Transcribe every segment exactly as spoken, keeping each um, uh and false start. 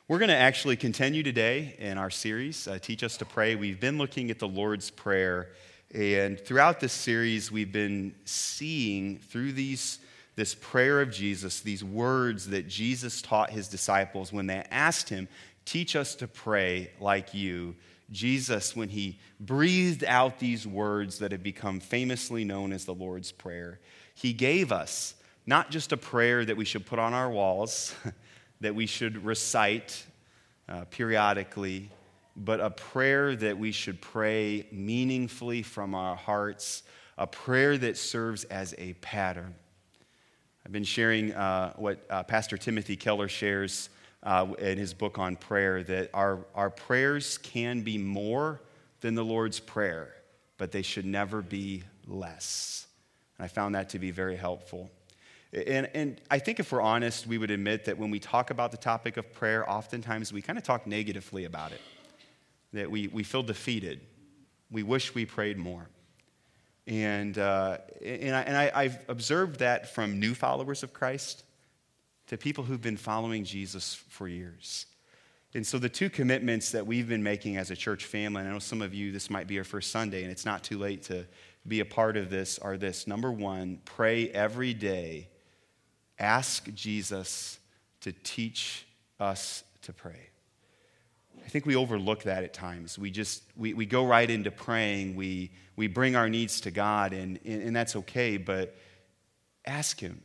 We're going to actually continue today in our series, uh, Teach Us to Pray. We've been looking at the Lord's Prayer, and throughout this series, we've been seeing through these this prayer of Jesus, these words that Jesus taught his disciples when they asked him, teach us to pray like you. Jesus, when he breathed out these words that have become famously known as the Lord's Prayer, he gave us not just a prayer that we should put on our walls, that we should recite uh, periodically, but a prayer that we should pray meaningfully from our hearts, a prayer that serves as a pattern. I've been sharing uh, what uh, Pastor Timothy Keller shares uh, in his book on prayer, that our, our prayers can be more than the Lord's Prayer, but they should never be less. And I found that to be very helpful. And, and I think if we're honest, we would admit that when we talk about the topic of prayer, oftentimes we kind of talk negatively about it, that we, we feel defeated. We wish we prayed more. And, uh, and, I, and I, I've observed that from new followers of Christ to people who've been following Jesus for years. And so the two commitments that we've been making as a church family, and I know some of you, this might be your first Sunday, and it's not too late to be a part of this, are this. Number one, pray every day. Ask Jesus to teach us to pray. I think we overlook that at times. We just, we, we go right into praying. We, we bring our needs to God, and, and that's okay, but ask him.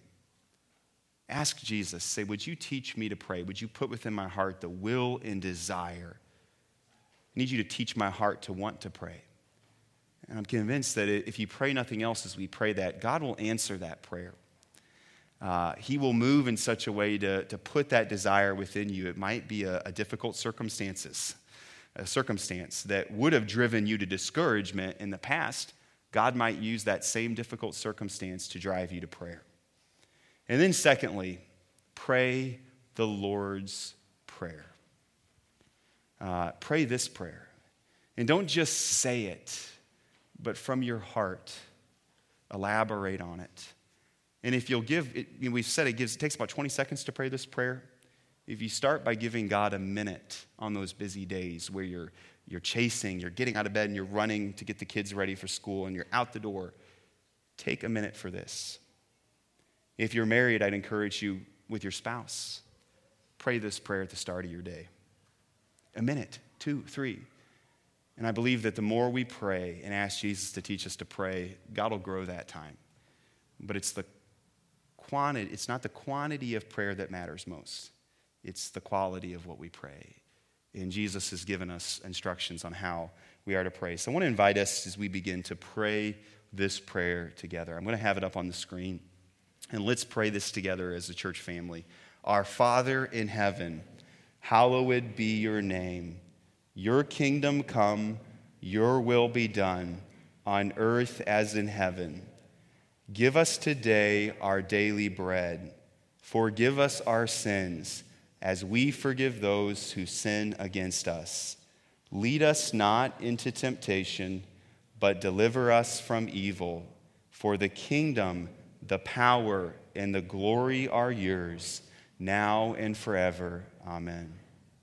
Ask Jesus. Say, would you teach me to pray? Would you put within my heart the will and desire? I need you to teach my heart to want to pray. And I'm convinced that if you pray nothing else as we pray that, God will answer that prayer. Uh, he will move in such a way to, to put that desire within you. It might be a, a difficult circumstances, a circumstance that would have driven you to discouragement in the past. God might use that same difficult circumstance to drive you to prayer. And then secondly, pray the Lord's Prayer. Uh, pray this prayer. And don't just say it, but from your heart, elaborate on it. And if you'll give, it, you know, we've said it, gives, it takes about twenty seconds to pray this prayer. If you start by giving God a minute on those busy days where you're, you're chasing, you're getting out of bed and you're running to get the kids ready for school and you're out the door, take a minute for this. If you're married, I'd encourage you with your spouse, pray this prayer at the start of your day. A minute, two, three. And I believe that the more we pray and ask Jesus to teach us to pray, God will grow that time. But it's the quantity, it's not the quantity of prayer that matters most. It's the quality of what we pray. And Jesus has given us instructions on how we are to pray. So I want to invite us as we begin to pray this prayer together. I'm going to have it up on the screen. And let's pray this together as a church family. Our Father in heaven, hallowed be your name. Your kingdom come, your will be done, on earth as in heaven. Give us today our daily bread. Forgive us our sins, as we forgive those who sin against us. Lead us not into temptation, but deliver us from evil. For the kingdom, the power, and the glory are yours, now and forever. Amen.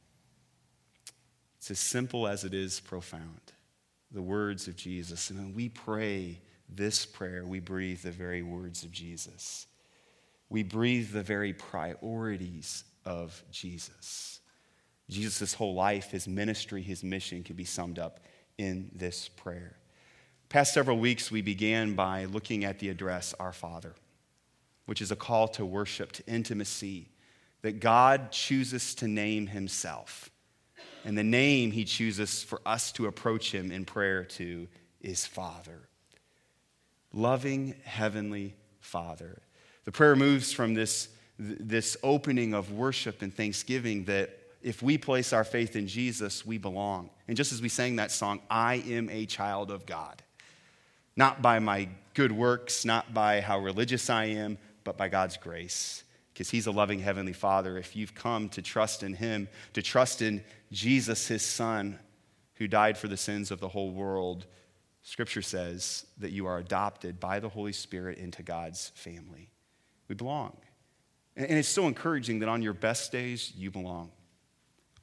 It's as simple as it is profound. The words of Jesus. And when we pray this prayer, we breathe the very words of Jesus. We breathe the very priorities of Jesus. Jesus' whole life, his ministry, his mission can be summed up in this prayer. Past several weeks, we began by looking at the address, Our Father, which is a call to worship, to intimacy, that God chooses to name himself. And the name he chooses for us to approach him in prayer to is Father. Loving Heavenly Father. The prayer moves from this, this opening of worship and thanksgiving that if we place our faith in Jesus, we belong. And just as we sang that song, I am a child of God. Not by my good works, not by how religious I am, but by God's grace. Because he's a loving Heavenly Father. If you've come to trust in him, to trust in Jesus, his Son, who died for the sins of the whole world, Scripture says that you are adopted by the Holy Spirit into God's family. We belong. And it's so encouraging that on your best days, you belong.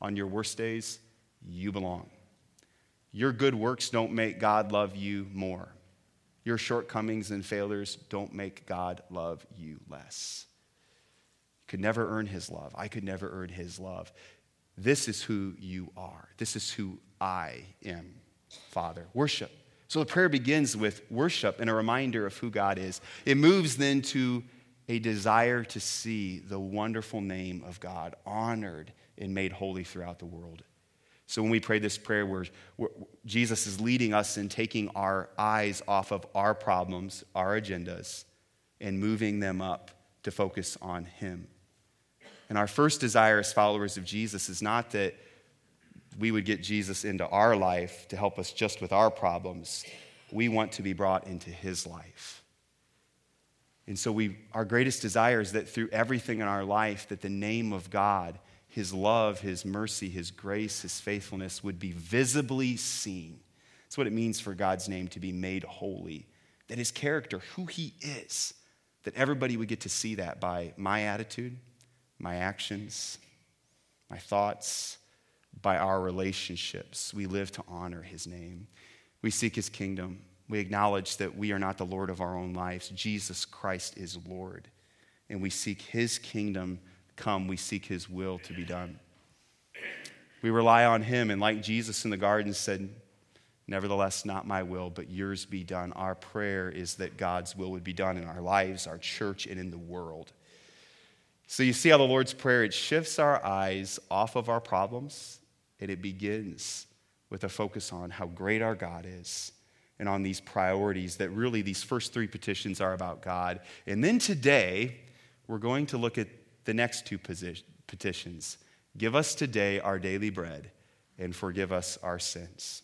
on your worst days, you belong. Your good works don't make God love you more. Your shortcomings and failures don't make God love you less. You could never earn his love. I could never earn his love. This is who you are. This is who I am, Father. Worship. So the prayer begins with worship and a reminder of who God is. It moves then to a desire to see the wonderful name of God honored and made holy throughout the world. So when we pray this prayer where, where Jesus is leading us in taking our eyes off of our problems, our agendas, and moving them up to focus on him. And our first desire as followers of Jesus is not that we would get Jesus into our life to help us just with our problems. We want to be brought into his life. And so we, our greatest desire is that through everything in our life, that the name of God, his love, his mercy, his grace, his faithfulness would be visibly seen. That's what it means for God's name to be made holy. That his character, who he is, that everybody would get to see that by my attitude, my actions, my thoughts, by our relationships. We live to honor his name. We seek his kingdom. We acknowledge that we are not the Lord of our own lives. Jesus Christ is Lord. And we seek his kingdom come. We seek his will to be done. We rely on him, and like Jesus in the garden said, nevertheless, not my will, but yours be done. Our prayer is that God's will would be done in our lives, our church, and in the world. So you see how the Lord's Prayer, it shifts our eyes off of our problems, and it begins with a focus on how great our God is and on these priorities that really these first three petitions are about God. And then today, we're going to look at the next two petitions. Give us today our daily bread and forgive us our sins.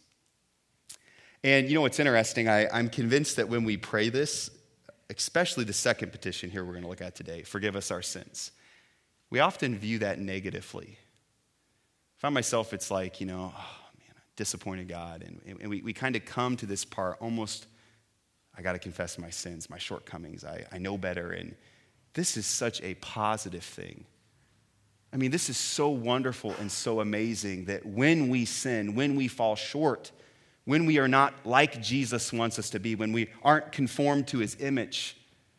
And you know what's interesting? I, I'm convinced that when we pray this, especially the second petition here we're going to look at today, forgive us our sins, we often view that negatively. I find myself, it's like, you know, oh man, I disappointed God. And, and we, we kind of come to this part almost, I got to confess my sins, my shortcomings. I, I know better. And this is such a positive thing. I mean, this is so wonderful and so amazing that when we sin, when we fall short, when we are not like Jesus wants us to be, when we aren't conformed to his image,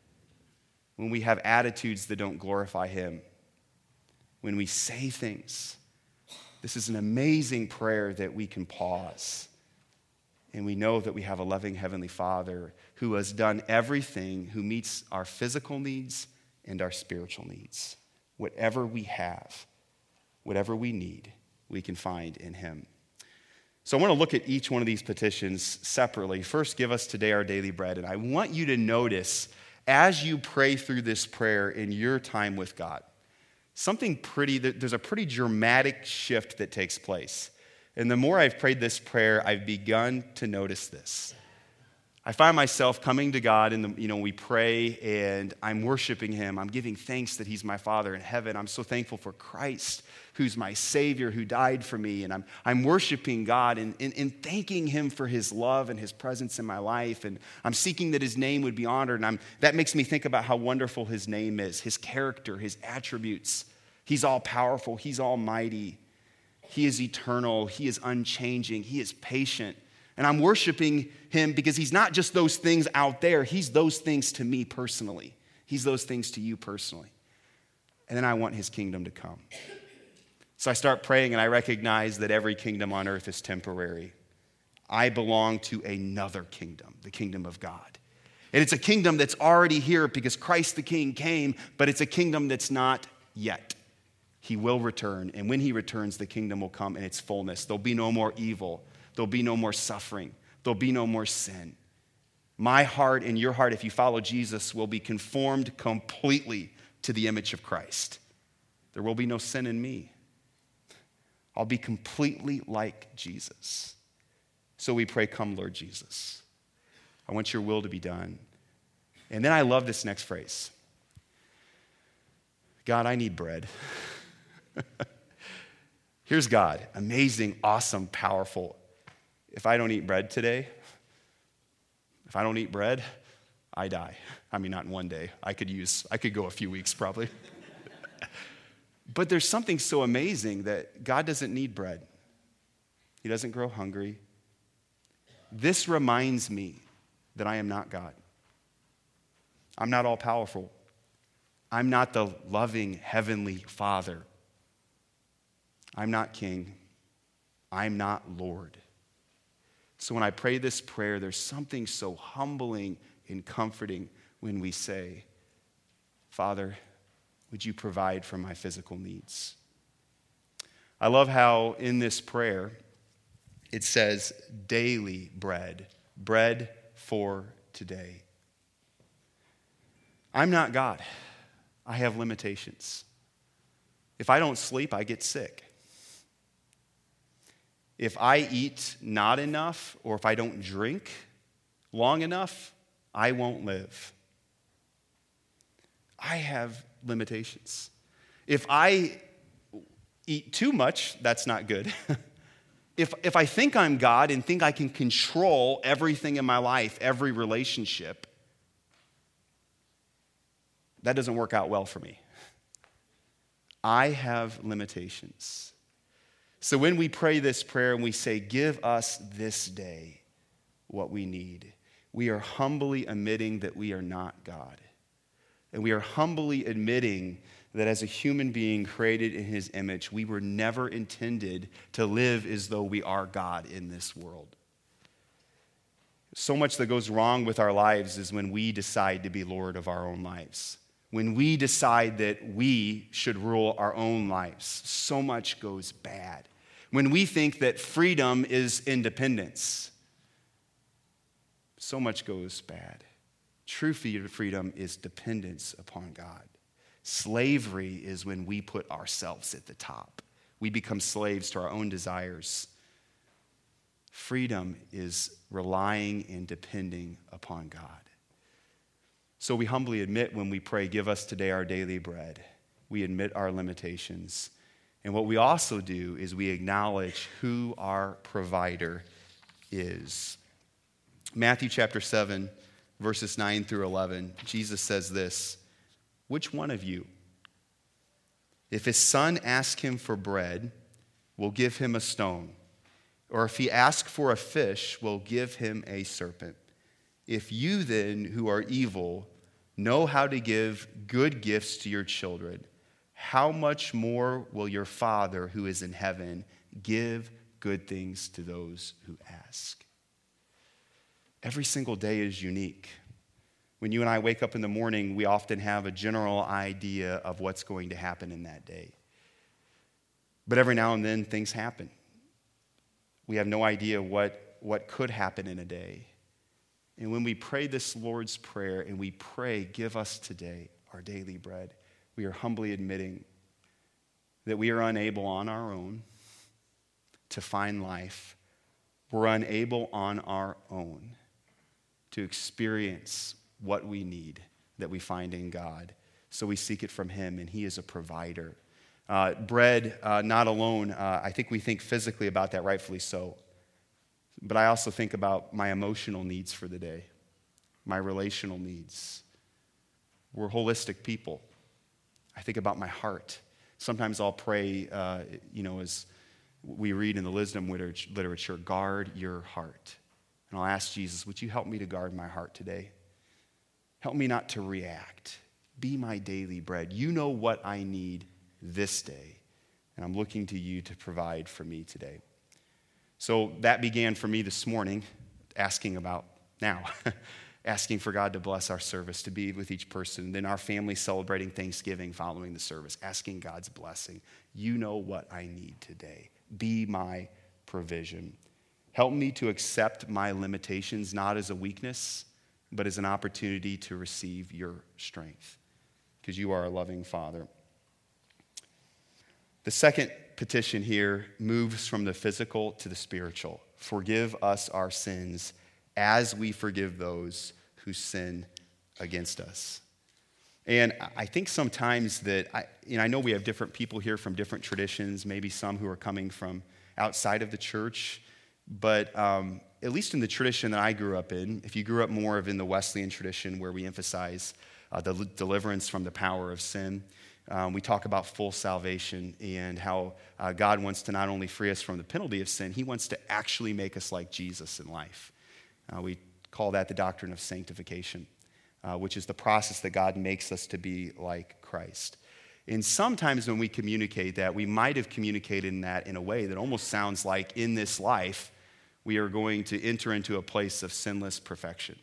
when we have attitudes that don't glorify him, when we say things, this is an amazing prayer that we can pause. And we know that we have a loving Heavenly Father who has done everything, who meets our physical needs and our spiritual needs. Whatever we have, whatever we need, we can find in him. So I want to look at each one of these petitions separately. First, give us today our daily bread. And I want you to notice as you pray through this prayer in your time with God, something pretty, there's a pretty dramatic shift that takes place. And the more I've prayed this prayer, I've begun to notice this. I find myself coming to God and, you know, we pray and I'm worshiping him. I'm giving thanks that he's my Father in heaven. I'm so thankful for Christ, who's my Savior, who died for me. And I'm, I'm worshiping God and, and, and thanking him for his love and his presence in my life. And I'm seeking that his name would be honored. And I'm, that makes me think about how wonderful his name is, his character, his attributes. He's all powerful. He's almighty. He is eternal. He is unchanging. He is patient. And I'm worshiping him because he's not just those things out there. He's those things to me personally. He's those things to you personally. And then I want his kingdom to come. So I start praying and I recognize that every kingdom on earth is temporary. I belong to another kingdom, the kingdom of God. And it's a kingdom that's already here because Christ the King came, but it's a kingdom that's not yet. He will return, and when he returns, the kingdom will come in its fullness. There'll be no more evil. There'll be no more suffering. There'll be no more sin. My heart and your heart, if you follow Jesus, will be conformed completely to the image of Christ. There will be no sin in me. I'll be completely like Jesus. So we pray, come, Lord Jesus. I want your will to be done. And then I love this next phrase. God, I need bread. Here's God, amazing, awesome, powerful. If I don't eat bread today, if I don't eat bread, I die. I mean, not in one day. I could use, I could go a few weeks probably. But there's something so amazing that God doesn't need bread. He doesn't grow hungry. This reminds me that I am not God. I'm not all powerful. I'm not the loving heavenly Father. I'm not King. I'm not Lord. So when I pray this prayer, there's something so humbling and comforting when we say, Father, would you provide for my physical needs? I love how in this prayer it says daily bread, bread for today. I'm not God. I have limitations. If I don't sleep, I get sick. If I eat not enough, or if I don't drink long enough, I won't live. I have limitations. If I eat too much, that's not good. if, if I think I'm God and think I can control everything in my life, every relationship, that doesn't work out well for me. I have limitations. So when we pray this prayer and we say, give us this day what we need, we are humbly admitting that we are not God. And we are humbly admitting that as a human being created in his image, we were never intended to live as though we are God in this world. So much that goes wrong with our lives is when we decide to be Lord of our own lives. When we decide that we should rule our own lives, so much goes bad. When we think that freedom is independence, so much goes bad. True freedom is dependence upon God. Slavery is when we put ourselves at the top. We become slaves to our own desires. Freedom is relying and depending upon God. So we humbly admit when we pray, give us today our daily bread. We admit our limitations. And what we also do is we acknowledge who our provider is. Matthew chapter seven, verses nine through eleven, Jesus says this, which one of you, if his son asks him for bread, will give him a stone? Or if he asks for a fish, will give him a serpent? If you then, who are evil, know how to give good gifts to your children, how much more will your Father who is in heaven give good things to those who ask? Every single day is unique. When you and I wake up in the morning, we often have a general idea of what's going to happen in that day. But every now and then, things happen. We have no idea what, what could happen in a day. And when we pray this Lord's Prayer and we pray, give us today our daily bread, we are humbly admitting that we are unable on our own to find life. We're unable on our own to experience what we need that we find in God. So we seek it from him, and he is a provider. Uh, bread, uh, not alone. Uh, I think we think physically about that, rightfully so. But I also think about my emotional needs for the day, my relational needs. We're holistic people. I think about my heart. Sometimes I'll pray, uh, you know, as we read in the wisdom literature, guard your heart. And I'll ask Jesus, would you help me to guard my heart today? Help me not to react. Be my daily bread. You know what I need this day, and I'm looking to you to provide for me today. So that began for me this morning, asking about now, asking for God to bless our service, to be with each person, then our family celebrating Thanksgiving following the service, asking God's blessing. You know what I need today. Be my provision. Help me to accept my limitations, not as a weakness, but as an opportunity to receive your strength, because you are a loving Father. The second petition here moves from the physical to the spiritual. Forgive us our sins as we forgive those who sin against us. And I think sometimes that, I, you know, I know we have different people here from different traditions, maybe some who are coming from outside of the church, but um, at least in the tradition that I grew up in, if you grew up more of in the Wesleyan tradition where we emphasize uh, the deliverance from the power of sin, um, we talk about full salvation and how uh, God wants to not only free us from the penalty of sin, he wants to actually make us like Jesus in life. Uh, we call that the doctrine of sanctification, uh, which is the process that God makes us to be like Christ. And sometimes when we communicate that, we might have communicated in that in a way that almost sounds like in this life, we are going to enter into a place of sinless perfection.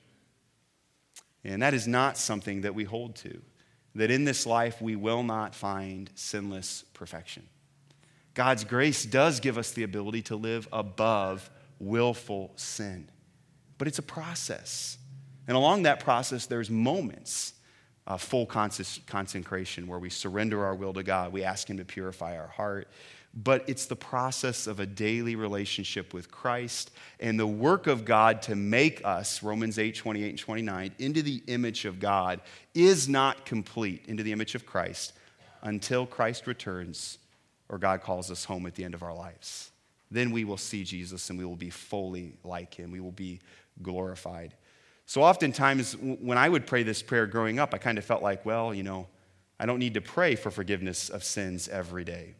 And that is not something that we hold to, that in this life we will not find sinless perfection. God's grace does give us the ability to live above willful sin, but it's a process. And along that process, there's moments of full consecration where we surrender our will to God. We ask him to purify our heart. But it's the process of a daily relationship with Christ and the work of God to make us, Romans eight, twenty-eight and twenty-nine, into the image of God is not complete, into the image of Christ, until Christ returns or God calls us home at the end of our lives. Then we will see Jesus and we will be fully like him. We will be glorified. So oftentimes when I would pray this prayer growing up, I kind of felt like, well, you know, I don't need to pray for forgiveness of sins every day.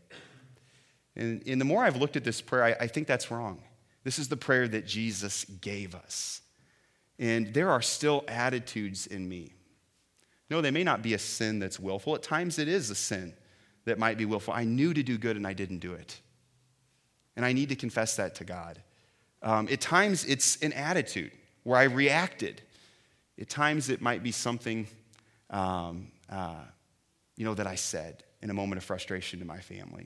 And, and the more I've looked at this prayer, I, I think that's wrong. This is the prayer that Jesus gave us. And there are still attitudes in me. No, they may not be a sin that's willful. At times it is a sin that might be willful. I knew to do good and I didn't do it. And I need to confess that to God. Um, at times it's an attitude where I reacted. At times it might be something um, uh, you know, that I said in a moment of frustration to my family.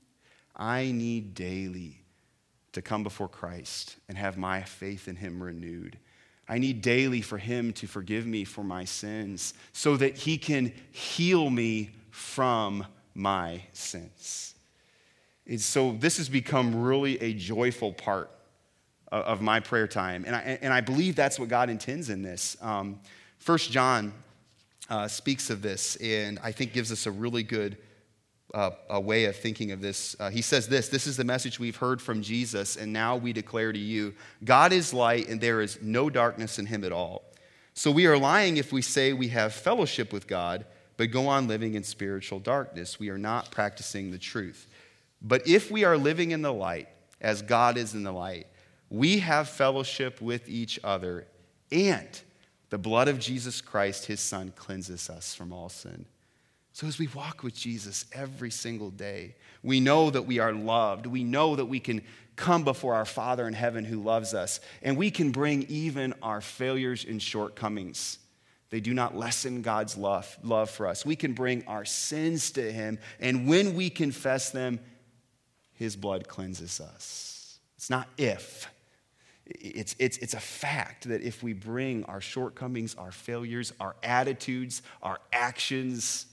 I need daily to come before Christ and have my faith in him renewed. I need daily for him to forgive me for my sins so that he can heal me from my sins. And so this has become really a joyful part of my prayer time. And I, and I believe that's what God intends in this. Um, First John uh, speaks of this and I think gives us a really good Uh, a way of thinking of this. Uh, he says this, this is the message we've heard from Jesus, and now we declare to you, God is light, and there is no darkness in him at all. So we are lying if we say we have fellowship with God, but go on living in spiritual darkness. We are not practicing the truth. But if we are living in the light, as God is in the light, we have fellowship with each other, and the blood of Jesus Christ, his son, cleanses us from all sin. So as we walk with Jesus every single day, we know that we are loved. We know that we can come before our Father in heaven who loves us, and we can bring even our failures and shortcomings. They do not lessen God's love, love for us. We can bring our sins to him, and when we confess them, his blood cleanses us. It's not if. It's, it's, it's a fact that if we bring our shortcomings, our failures, our attitudes, our actions,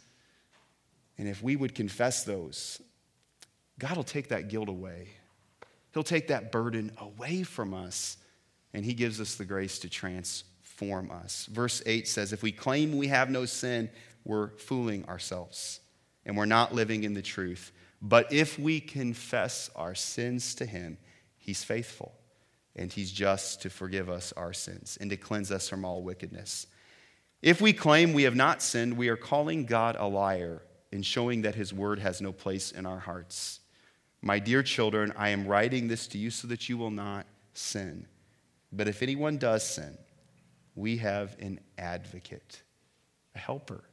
and if we would confess those, God will take that guilt away. He'll take that burden away from us, and he gives us the grace to transform us. Verse eight says, if we claim we have no sin, we're fooling ourselves, and we're not living in the truth. But if we confess our sins to him, he's faithful, and he's just to forgive us our sins and to cleanse us from all wickedness. If we claim we have not sinned, we are calling God a liar, in showing that his word has no place in our hearts. My dear children, I am writing this to you so that you will not sin. But if anyone does sin, we have an advocate, a helper,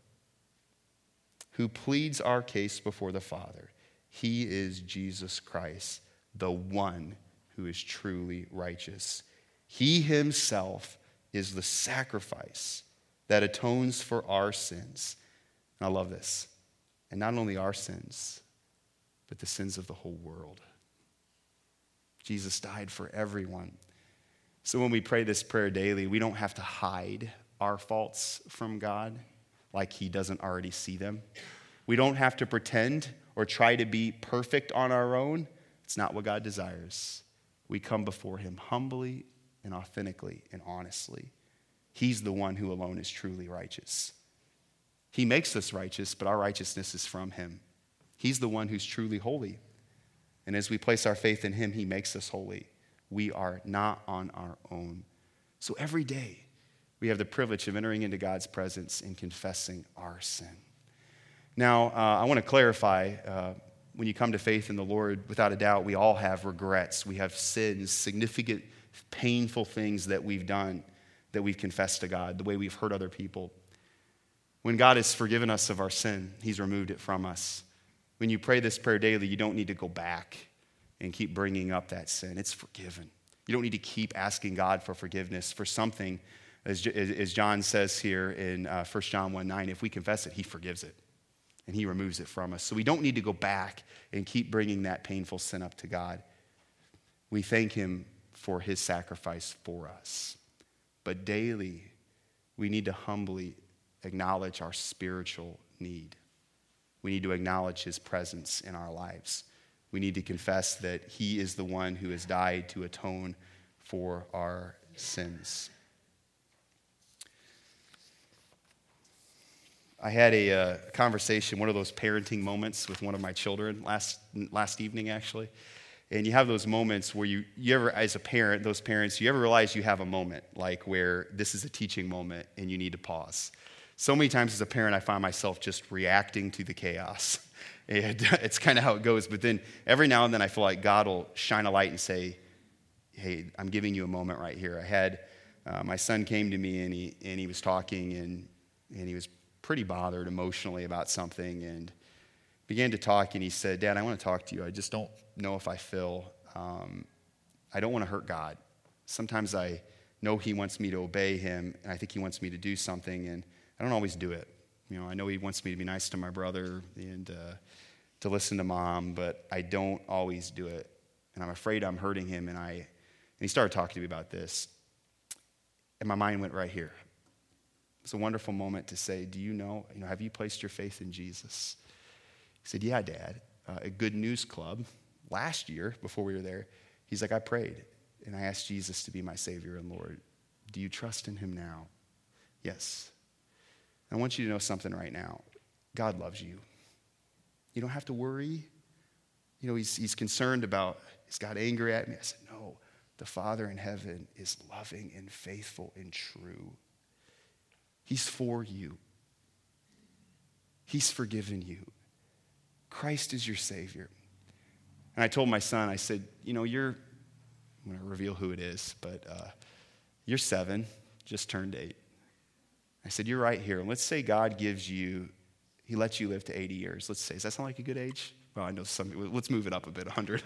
who pleads our case before the Father. He is Jesus Christ, the one who is truly righteous. He himself is the sacrifice that atones for our sins. And I love this. And not only our sins, but the sins of the whole world. Jesus died for everyone. So when we pray this prayer daily, we don't have to hide our faults from God like he doesn't already see them. We don't have to pretend or try to be perfect on our own. It's not what God desires. We come before him humbly and authentically and honestly. He's the one who alone is truly righteous. He makes us righteous, but our righteousness is from him. He's the one who's truly holy. And as we place our faith in him, he makes us holy. We are not on our own. So every day, we have the privilege of entering into God's presence and confessing our sin. Now, uh, I want to clarify, uh, when you come to faith in the Lord, without a doubt, we all have regrets. We have sins, significant, painful things that we've done, that we've confessed to God, the way we've hurt other people. When God has forgiven us of our sin, he's removed it from us. When you pray this prayer daily, you don't need to go back and keep bringing up that sin. It's forgiven. You don't need to keep asking God for forgiveness for something, as, as John says here in uh, First John one nine, if we confess it, he forgives it. And he removes it from us. So we don't need to go back and keep bringing that painful sin up to God. We thank him for his sacrifice for us. But daily, we need to humbly acknowledge our spiritual need. We need to acknowledge his presence in our lives. We need to confess that he is the one who has died to atone for our sins. I had a uh, conversation, one of those parenting moments with one of my children last last evening, actually. And you have those moments where you, you ever, as a parent, those parents, you ever realize you have a moment, like where this is a teaching moment and you need to pause. So many times as a parent, I find myself just reacting to the chaos. And it's kind of how it goes. But then every now and then I feel like God will shine a light and say, hey, I'm giving you a moment right here. I had, uh, my son came to me and he, and he was talking and, and he was pretty bothered emotionally about something and began to talk, and he said, Dad, I want to talk to you. I just don't know if I feel, um, I don't want to hurt God. Sometimes I know he wants me to obey him, and I think he wants me to do something, and I don't always do it. You know, I know he wants me to be nice to my brother and uh, to listen to mom, but I don't always do it, and I'm afraid I'm hurting him, and I, and he started talking to me about this, and my mind went right here. It's a wonderful moment to say, do you know, you know, have you placed your faith in Jesus? He said, yeah, Dad. Uh, at Good News Club last year, before we were there, he's like, I prayed, and I asked Jesus to be my Savior and Lord. Do you trust in him now? Yes. I want you to know something right now. God loves you. You don't have to worry. You know, he's, he's concerned about, is God angry at me? I said, no. The Father in heaven is loving and faithful and true. He's for you. He's forgiven you. Christ is your Savior. And I told my son, I said, you know, you're, I'm going to reveal who it is, but uh, you're seven, just turned eight. I said, you're right here. Let's say God gives you, he lets you live to eighty years. Let's say, does that sound like a good age? Well, I know some, let's move it up a bit, one hundred.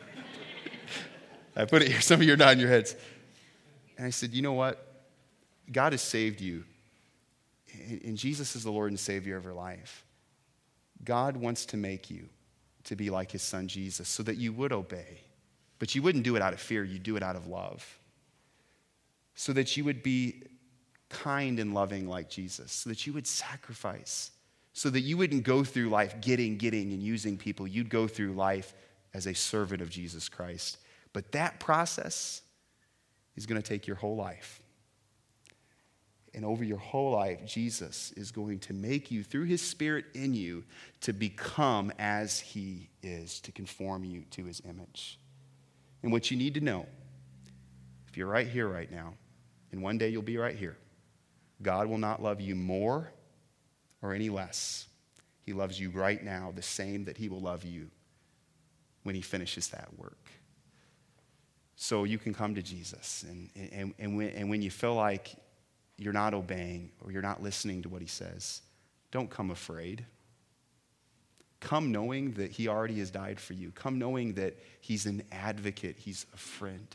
I put it here, some of you are nodding your heads. And I said, you know what? God has saved you. And Jesus is the Lord and Savior of your life. God wants to make you to be like his son Jesus so that you would obey. But you wouldn't do it out of fear, you'd do it out of love. So that you would be kind and loving like Jesus, so that you would sacrifice, so that you wouldn't go through life getting, getting, and using people. You'd go through life as a servant of Jesus Christ. But that process is going to take your whole life. And over your whole life, Jesus is going to make you, through his Spirit in you, to become as he is, to conform you to his image. And what you need to know, if you're right here right now, and one day you'll be right here, God will not love you more or any less. He loves you right now the same that he will love you when he finishes that work. So you can come to Jesus, and, and, and, when, and when you feel like you're not obeying or you're not listening to what he says, don't come afraid. Come knowing that he already has died for you. Come knowing that he's an advocate, he's a friend.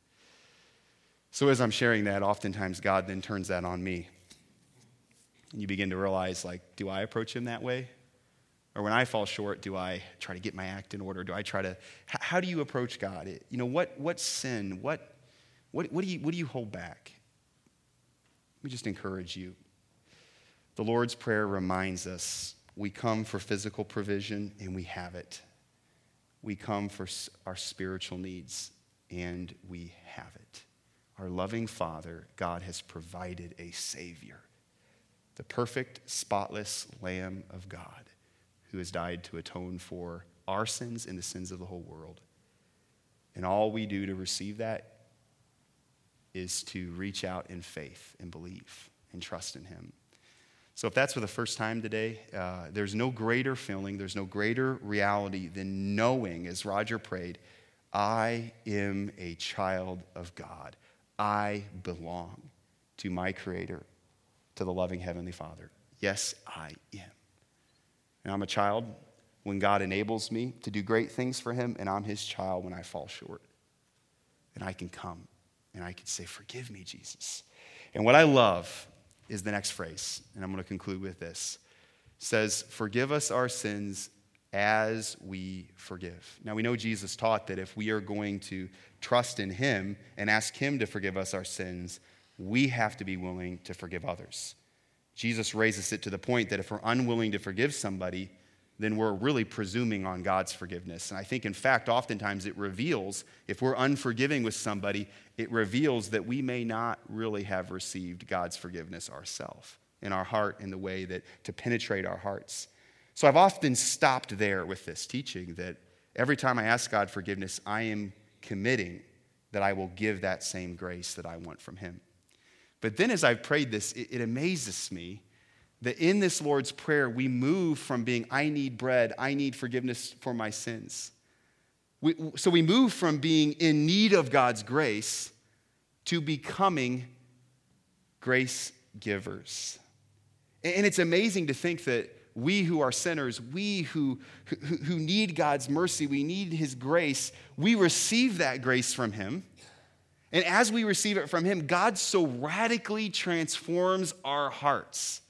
So as I'm sharing that, oftentimes God then turns that on me. And you begin to realize, like, do I approach him that way? Or when I fall short, do I try to get my act in order? Do I try to, how do you approach God? You know, what what sin, what what what do you what do you hold back? Let me just encourage you. The Lord's Prayer reminds us we come for physical provision and we have it. We come for our spiritual needs and we have it. Our loving Father, God, has provided a Savior, the perfect, spotless Lamb of God who has died to atone for our sins and the sins of the whole world. And all we do to receive that is to reach out in faith and believe and trust in him. So if that's for the first time today, uh, there's no greater feeling, there's no greater reality than knowing, as Roger prayed, I am a child of God. I belong to my Creator, to the loving Heavenly Father. Yes, I am. And I'm a child when God enables me to do great things for him, and I'm his child when I fall short. And I can come and I can say, forgive me, Jesus. And what I love is the next phrase, and I'm going to conclude with this. It says, forgive us our sins as we forgive. Now we know Jesus taught that if we are going to trust in him and ask him to forgive us our sins, we have to be willing to forgive others. Jesus raises it to the point that if we're unwilling to forgive somebody, then we're really presuming on God's forgiveness. And I think, in fact, oftentimes it reveals, if we're unforgiving with somebody, it reveals that we may not really have received God's forgiveness ourselves in our heart in the way that to penetrate our hearts. So I've often stopped there with this teaching that every time I ask God forgiveness, I am committing that I will give that same grace that I want from him. But then as I've prayed this, it, it amazes me that in this Lord's Prayer, we move from being, I need bread, I need forgiveness for my sins. We, so we move from being in need of God's grace to becoming grace givers. And it's amazing to think that we who are sinners, we who, who, who need God's mercy, we need his grace, we receive that grace from him. And as we receive it from him, God so radically transforms our hearts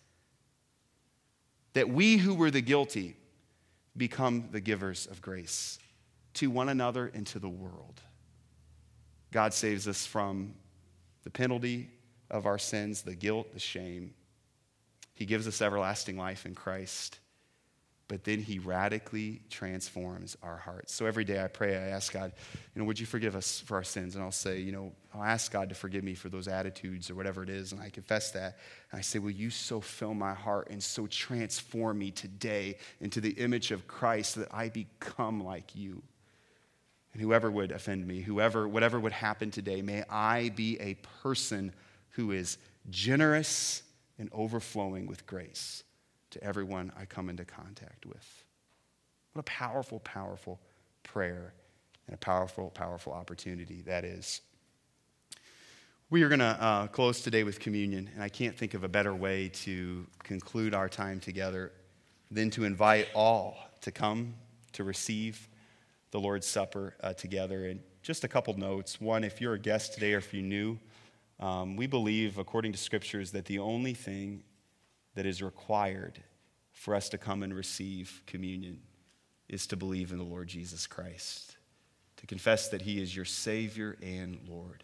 that we who were the guilty become the givers of grace to one another and to the world. God saves us from the penalty of our sins, the guilt, the shame. He gives us everlasting life in Christ, but then he radically transforms our hearts. So every day I pray, I ask God, you know, would you forgive us for our sins? And I'll say, you know, I'll ask God to forgive me for those attitudes or whatever it is, and I confess that. And I say, will you so fill my heart and so transform me today into the image of Christ that I become like you? And whoever would offend me, whoever, whatever would happen today, may I be a person who is generous and overflowing with grace to everyone I come into contact with. What a powerful, powerful prayer and a powerful, powerful opportunity that is. We are going to uh, close today with communion, and I can't think of a better way to conclude our time together than to invite all to come to receive the Lord's Supper uh, together. And just a couple notes. One, if you're a guest today or if you're new, um, we believe, according to Scriptures, that the only thing that is required for us to come and receive communion is to believe in the Lord Jesus Christ, to confess that he is your Savior and Lord.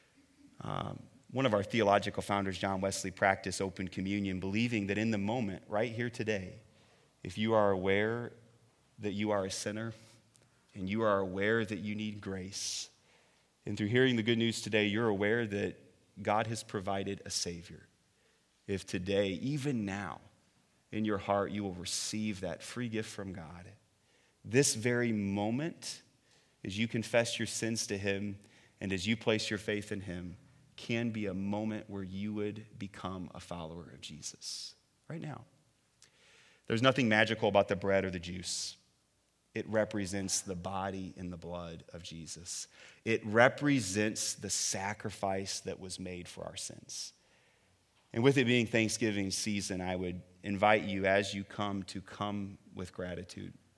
Um, one of our theological founders, John Wesley, practiced open communion, believing that in the moment, right here today, if you are aware that you are a sinner and you are aware that you need grace, and through hearing the good news today, you're aware that God has provided a Savior. If today, even now, in your heart, you will receive that free gift from God, this very moment, as you confess your sins to him and as you place your faith in him, can be a moment where you would become a follower of Jesus. Right now. There's nothing magical about the bread or the juice. It represents the body and the blood of Jesus. It represents the sacrifice that was made for our sins. And with it being Thanksgiving season, I would invite you as you come to come with gratitude.